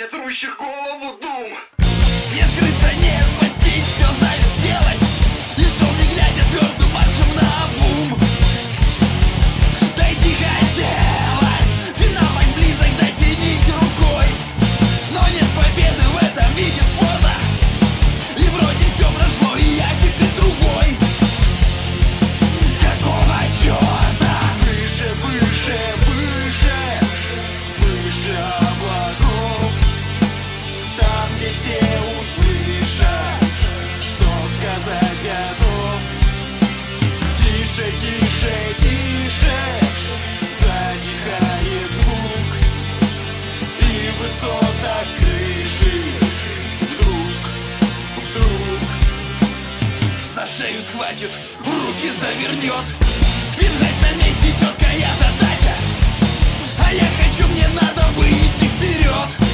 нет рущих голову дум. Не скрыться, не спастись, все завертелось, и шел не глядя твердым маршем наобум. Дойти хотелось, финал так близок, дотянись рукой, но нет победы в этом виде спорта. И вроде все прошло, и я теперь другой. Какого черта? Выше, выше, выше, выше облаков, там, где все услышат, что сказать готов. Тише, тише, тише, затихает звук, и высота крыши вдруг за шею схватит, руки завернет. Держать на месте четкая задача, а я хочу, мне надо выйти вперед.